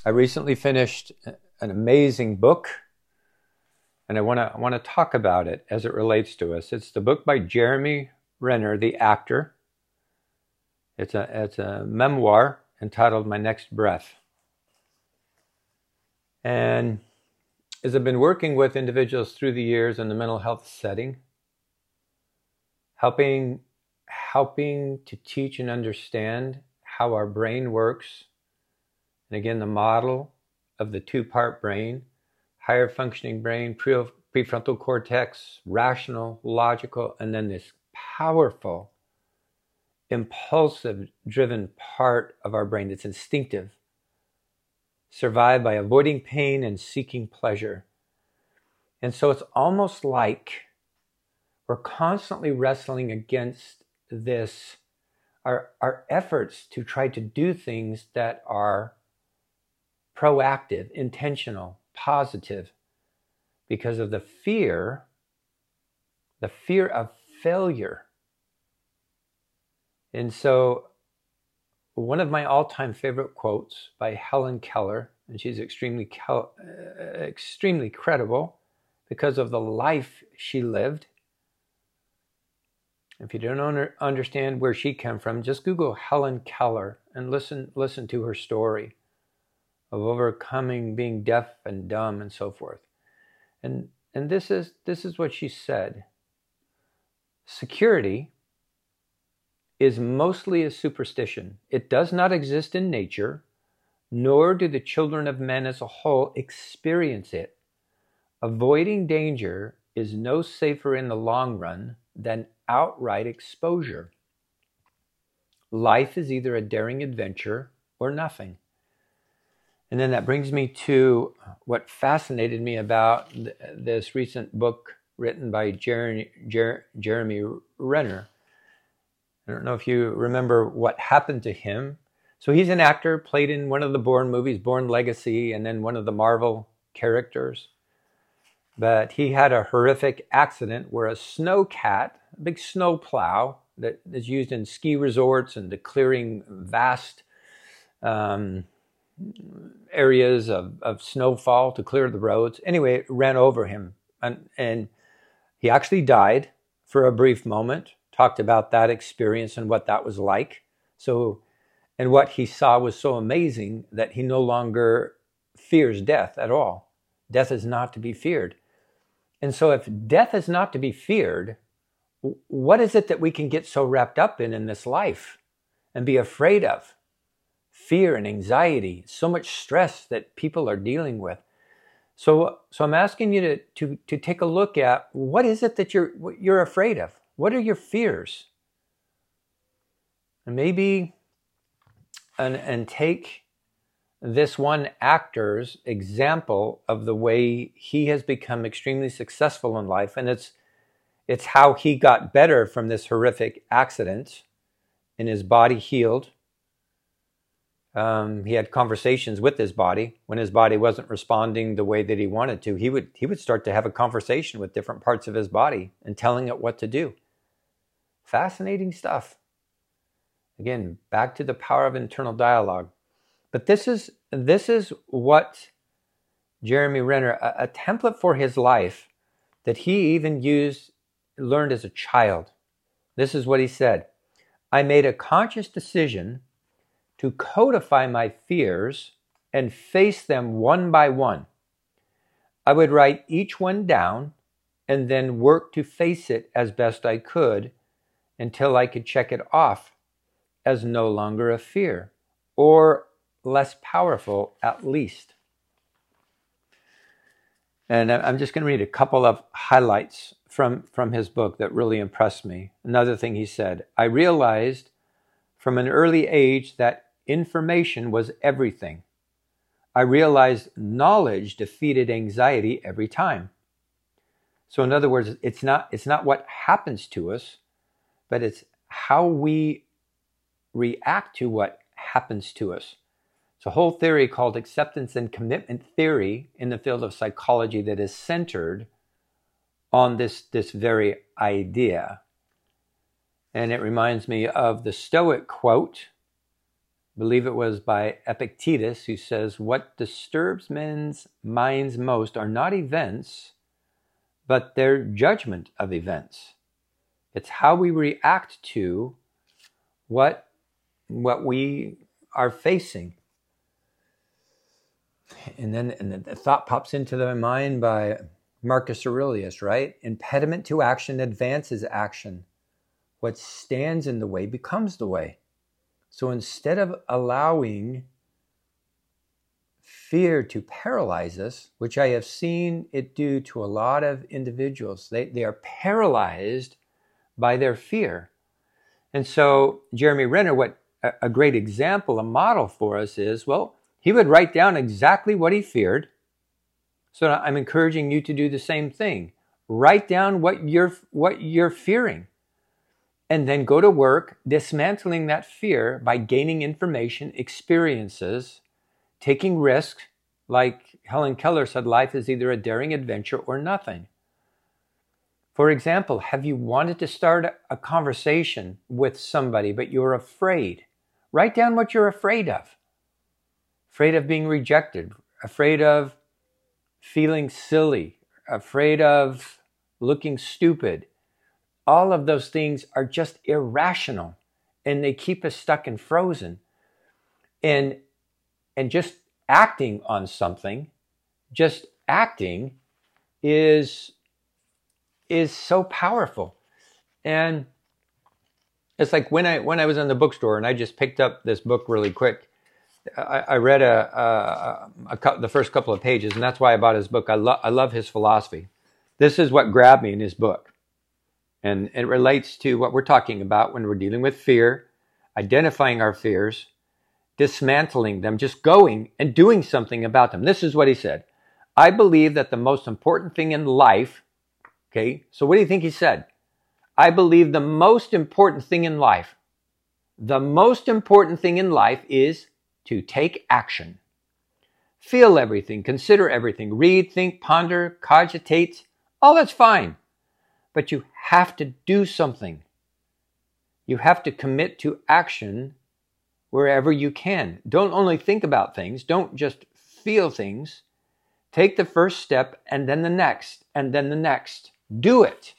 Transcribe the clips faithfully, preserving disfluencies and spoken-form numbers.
I recently finished an amazing book, and I want to I want to talk about it as it relates to us. It's the book by Jeremy Renner, the actor. It's a it's a memoir entitled My Next Breath. And as I've been working with individuals through the years in the mental health setting, helping helping to teach and understand how our brain works. And again, the model of the two-part brain, higher functioning brain, pre- prefrontal cortex, rational, logical, and then this powerful, impulsive, driven part of our brain that's instinctive, survived by avoiding pain and seeking pleasure. And so it's almost like we're constantly wrestling against this, our, our efforts to try to do things that are proactive, intentional, positive, because of the fear, the fear of failure. And so one of my all-time favorite quotes by Helen Keller, and she's extremely, uh, extremely credible because of the life she lived. If you don't understand where she came from, just Google Helen Keller and listen, listen to her story of overcoming being deaf and dumb and so forth. And and this is this is what she said. Security is mostly a superstition. It does not exist in nature, nor do the children of men as a whole experience it. Avoiding danger is no safer in the long run than outright exposure. Life is either a daring adventure or nothing. And then that brings me to what fascinated me about th- this recent book written by Jer- Jer- Jeremy Renner. I don't know if you remember what happened to him. So he's an actor, played in one of the Bourne movies, Bourne Legacy, and then one of the Marvel characters. But he had a horrific accident where a snowcat, a big snow plow that is used in ski resorts and to clearing vast um, areas of, of snowfall to clear the roads. Anyway, it ran over him. And, and he actually died for a brief moment, talked about that experience and what that was like. So, and what he saw was so amazing that he no longer fears death at all. Death is not to be feared. And so if death is not to be feared, what is it that we can get so wrapped up in in this life and be afraid of? Fear and anxiety, so much stress that people are dealing with. So, so I'm asking you to, to, to take a look at what is it that you're, you're afraid of? What are your fears? And maybe, and, and take this one actor's example of the way he has become extremely successful in life. And it's, it's how he got better from this horrific accident and his body healed. Um, he had conversations with his body. When his body wasn't responding the way that he wanted to, he would he would start to have a conversation with different parts of his body and telling it what to do. Fascinating stuff. Again, back to the power of internal dialogue. But this is this is what Jeremy Renner, a, a template for his life that he even used, learned as a child. This is what he said. I made a conscious decision to codify my fears and face them one by one. I would write each one down and then work to face it as best I could until I could check it off as no longer a fear, or less powerful at least. And I'm just going to read a couple of highlights from, from his book that really impressed me. Another thing he said, I realized from an early age that information was everything. I realized knowledge defeated anxiety every time. So in other words, it's not, it's not what happens to us, but it's how we react to what happens to us. It's a whole theory called acceptance and commitment theory in the field of psychology that is centered on this, this very idea. And it reminds me of the Stoic quote believe it was by Epictetus, who says, what disturbs men's minds most are not events, but their judgment of events. It's how we react to what, what we are facing. And then and the thought pops into my mind by Marcus Aurelius, right? Impediment to action advances action. What stands in the way becomes the way. So instead of allowing fear to paralyze us, which I have seen it do to a lot of individuals, they, they are paralyzed by their fear. And so Jeremy Renner, what a, a great example, a model for us is, well, he would write down exactly what he feared. So I'm encouraging you to do the same thing. Write down what you're, what you're fearing. And then go to work dismantling that fear by gaining information, experiences, taking risks. Like Helen Keller said, life is either a daring adventure or nothing. For example, have you wanted to start a conversation with somebody, but you're afraid? Write down what you're afraid of. Afraid of being rejected, afraid of feeling silly, afraid of looking stupid. All of those things are just irrational, and they keep us stuck and frozen. And, and just acting on something, just acting is, is so powerful. And it's like when I, when I was in the bookstore and I just picked up this book really quick, I, I read a, a, a, a, the first couple of pages, and that's why I bought his book. I, lo- I love his philosophy. This is what grabbed me in his book. And it relates to what we're talking about when we're dealing with fear, identifying our fears, dismantling them, just going and doing something about them. This is what he said. I believe that the most important thing in life, okay, so what do you think he said? I believe the most important thing in life, the most important thing in life is to take action. Feel everything, consider everything, read, think, ponder, cogitate, all that's fine. But you have to do something. You have to commit to action wherever you can. Don't only think about things. Don't just feel things. Take the first step and then the next and then the next. Do it.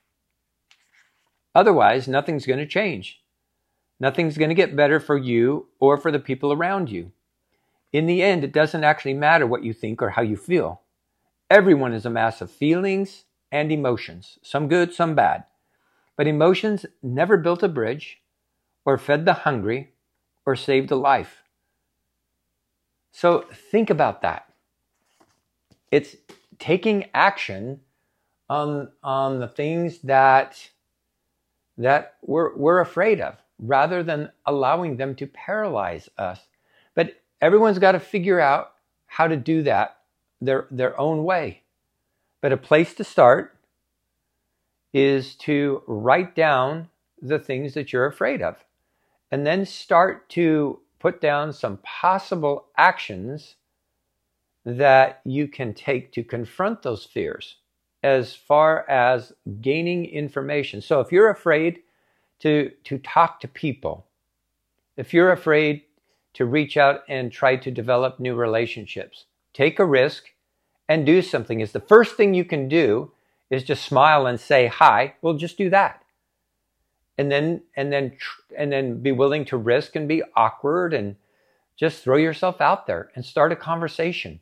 Otherwise, nothing's going to change. Nothing's going to get better for you or for the people around you. In the end, it doesn't actually matter what you think or how you feel. Everyone is a mass of feelings and emotions, some good, some bad. But emotions never built a bridge or fed the hungry or saved a life. So think about that. It's taking action on, on the things that, that we're, we're afraid of, rather than allowing them to paralyze us. But everyone's got to figure out how to do that their, their own way. But a place to start is to write down the things that you're afraid of, and then start to put down some possible actions that you can take to confront those fears as far as gaining information. So if you're afraid to, to talk to people, if you're afraid to reach out and try to develop new relationships, take a risk and do something. Is the first thing you can do is just smile and say hi. Well, just do that. And then, and then, and then be willing to risk and be awkward and just throw yourself out there and start a conversation.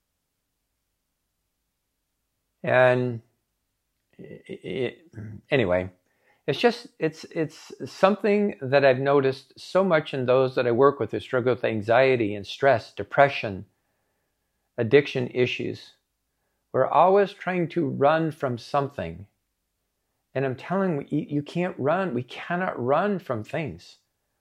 And it, it, anyway, it's just, it's, it's something that I've noticed so much in those that I work with who struggle with anxiety and stress, depression, addiction issues. We're always trying to run from something. And I'm telling you, you can't run. We cannot run from things.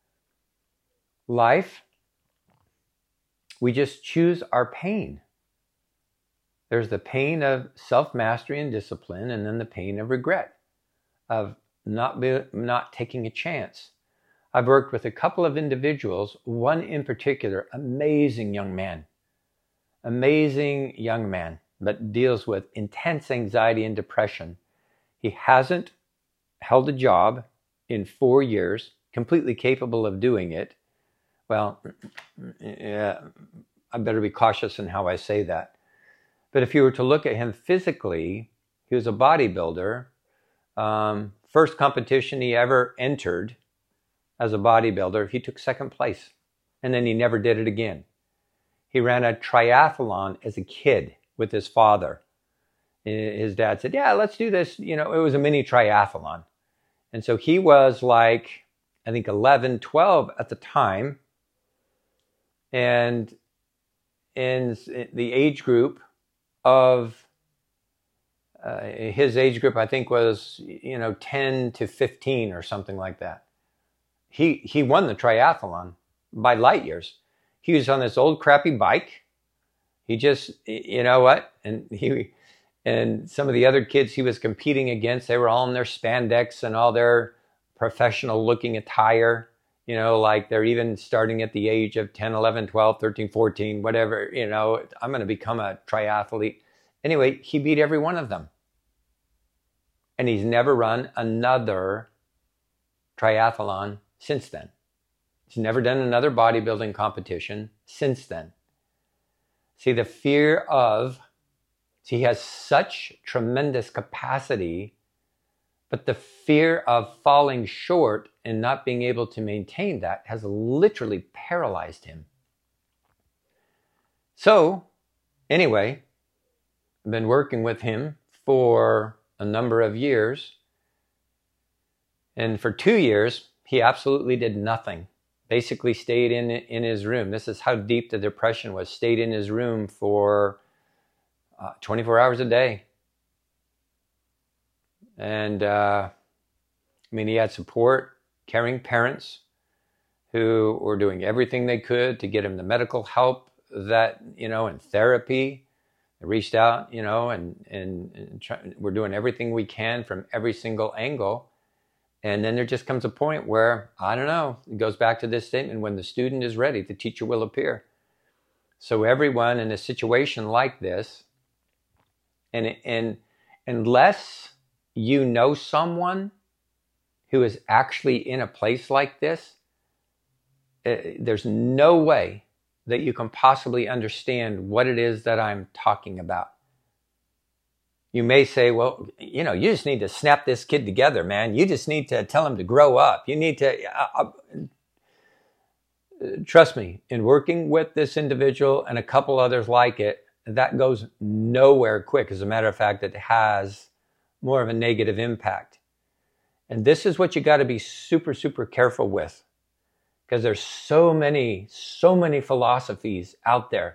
Life, we just choose our pain. There's the pain of self-mastery and discipline, and then the pain of regret, of not, be, not taking a chance. I've worked with a couple of individuals, one in particular, amazing young man, amazing young man, but deals with intense anxiety and depression. He hasn't held a job in four years, completely capable of doing it, well, yeah, I better be cautious in how I say that. But if you were to look at him physically, he was a bodybuilder. Um, first competition he ever entered as a bodybuilder, he took second place. And then he never did it again. He ran a triathlon as a kid with his father. His dad said, yeah, let's do this. You know, it was a mini triathlon. And so he was like, I think eleven, twelve at the time. And in the age group of uh, his age group, I think was, you know, ten to fifteen or something like that. He, he won the triathlon by light years. He was on this old crappy bike. He just, you know what? And he, and some of the other kids he was competing against, they were all in their spandex and all their professional looking attire, you know, like they're even starting at the age of ten, eleven, twelve, thirteen, fourteen, whatever, you know, I'm going to become a triathlete. Anyway, he beat every one of them. And he's never run another triathlon since then. He's never done another bodybuilding competition since then. See, the fear of, see, he has such tremendous capacity, but the fear of falling short and not being able to maintain that has literally paralyzed him. So, anyway, I've been working with him for a number of years. And for two years, he absolutely did nothing. Basically stayed in, in his room. This is how deep the depression was. Stayed in his room for uh, twenty-four hours a day. And, uh, I mean, he had support, caring parents who were doing everything they could to get him the medical help that, you know, and therapy. They reached out, you know, and, and, and try, we're doing everything we can from every single angle. And then there just comes a point where, I don't know, it goes back to this statement, when the student is ready, the teacher will appear. So everyone in a situation like this, and, and unless you know someone who is actually in a place like this, uh, there's no way that you can possibly understand what it is that I'm talking about. You may say, well, you know, you just need to snap this kid together, man. You just need to tell him to grow up. You need to, uh, uh, trust me, in working with this individual and a couple others like it, that goes nowhere quick. As a matter of fact, it has more of a negative impact. And this is what you got to be super, super careful with. Because there's so many, so many philosophies out there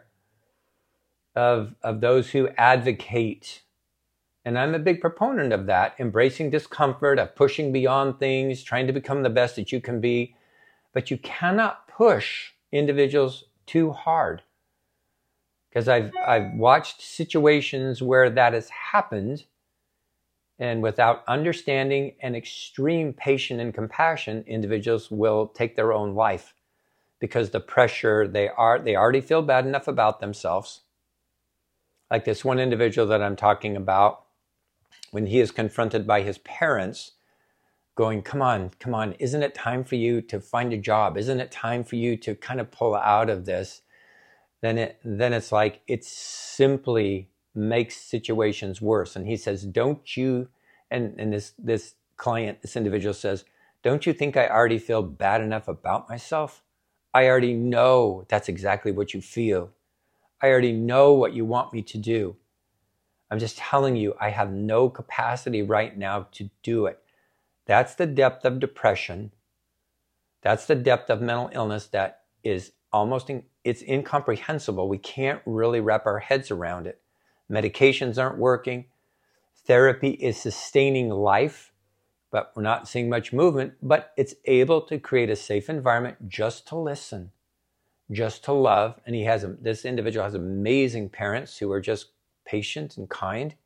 of, of those who advocate. And I'm a big proponent of that, embracing discomfort, of pushing beyond things, trying to become the best that you can be. But you cannot push individuals too hard. Because I've, I've watched situations where that has happened, and without understanding and extreme patience and compassion, individuals will take their own life because the pressure, they are, they already feel bad enough about themselves. Like this one individual that I'm talking about, when he is confronted by his parents going, come on, come on, isn't it time for you to find a job? Isn't it time for you to kind of pull out of this? Then it, then it's like, it simply makes situations worse. And he says, don't you, and, and this, this client, this individual says, don't you think I already feel bad enough about myself? I already know that's exactly what you feel. I already know what you want me to do. I'm just telling you, I have no capacity right now to do it. That's the depth of depression. That's the depth of mental illness that is almost, in, it's incomprehensible. We can't really wrap our heads around it. Medications aren't working. Therapy is sustaining life, but we're not seeing much movement. But it's able to create a safe environment just to listen, just to love. And he has a, this individual has amazing parents who are just patient and kind.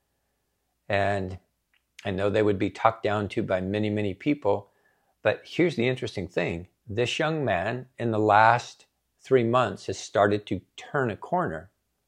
And I know they would be talked down to by many, many people. But here's the interesting thing. This young man in the last three months has started to turn a corner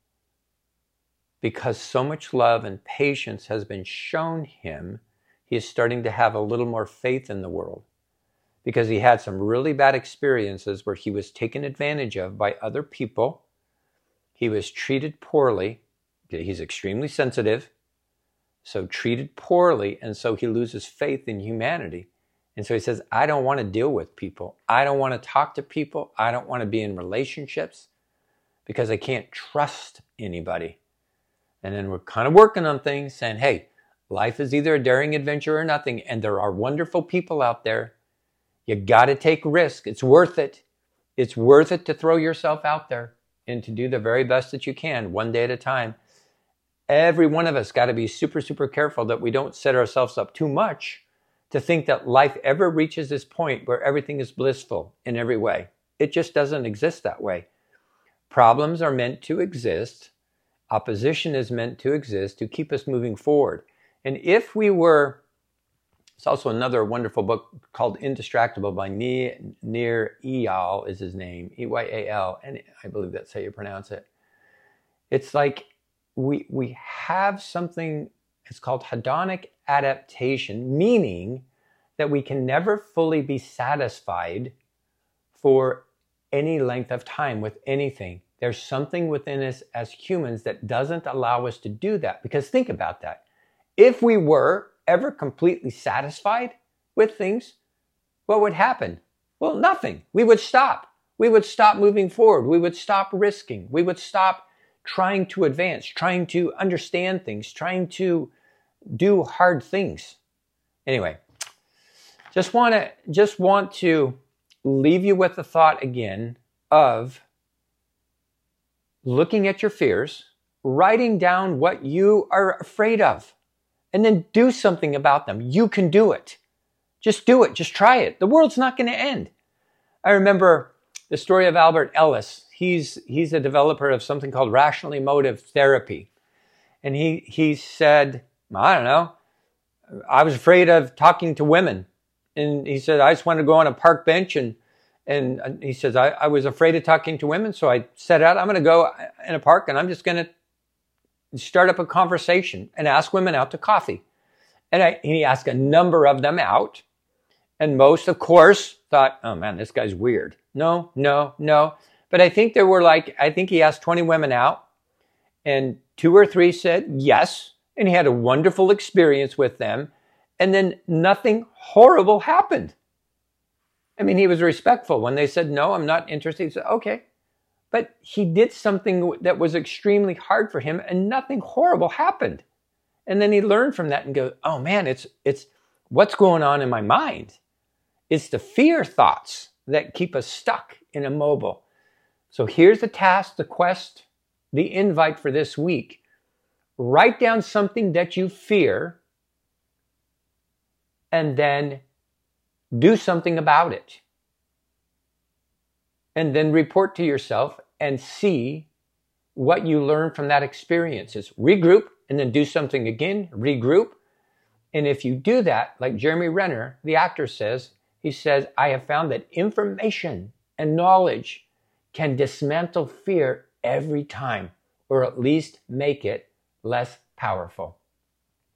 because so much love and patience has been shown him. He is starting to have a little more faith in the world because he had some really bad experiences where he was taken advantage of by other people. He was treated poorly. He's extremely sensitive, so treated poorly, and so he loses faith in humanity. And so he says, I don't want to deal with people. I don't want to talk to people. I don't want to be in relationships because I can't trust anybody. And then we're kind of working on things saying, hey, life is either a daring adventure or nothing, and there are wonderful people out there. You got to take risk. It's worth it. It's worth it to throw yourself out there and to do the very best that you can, one day at a time. Every one of us got to be super, super careful that we don't set ourselves up too much to think that life ever reaches this point where everything is blissful in every way. It just doesn't exist that way. Problems are meant to exist. Opposition is meant to exist to keep us moving forward. And if we were, it's also another wonderful book called Indistractable by Nir Eyal is his name, E Y A L, and I believe that's how you pronounce it. It's like we, we have something, it's called hedonic adaptation, meaning that we can never fully be satisfied for any length of time with anything. There's something within us as humans that doesn't allow us to do that. Because think about that. If we were ever completely satisfied with things, what would happen? Well, nothing. We would stop. We would stop moving forward. We would stop risking. We would stop trying to advance, trying to understand things, trying to do hard things. Anyway, just want to just want to leave you with the thought again of looking at your fears, writing down what you are afraid of, and then do something about them. You can do it. Just do it. Just try it. The world's not going to end. I remember the story of Albert Ellis. He's he's a developer of something called rational emotive therapy. And he he said, I don't know, I was afraid of talking to women. And he said, I just wanted to go on a park bench. And, and he says, I, I was afraid of talking to women. So I set out, I'm going to go in a park and I'm just going to start up a conversation and ask women out to coffee. And, I, and he asked a number of them out. And most, of course, thought, oh man, this guy's weird. No, no, no. But I think there were like, I think he asked twenty women out. And two or three said yes. And he had a wonderful experience with them. And then nothing horrible happened. I mean, he was respectful. When they said, no, I'm not interested, he said, okay. But he did something that was extremely hard for him and nothing horrible happened. And then he learned from that and goes, oh man, it's, it's what's going on in my mind. It's the fear thoughts that keep us stuck and immobile. So here's the task, the quest, the invite for this week. Write down something that you fear and then do something about it. And then report to yourself and see what you learned from that experience. Is regroup and then do something again, regroup. And if you do that, like Jeremy Renner, the actor says, he says, I have found that information and knowledge can dismantle fear every time, or at least make it less powerful.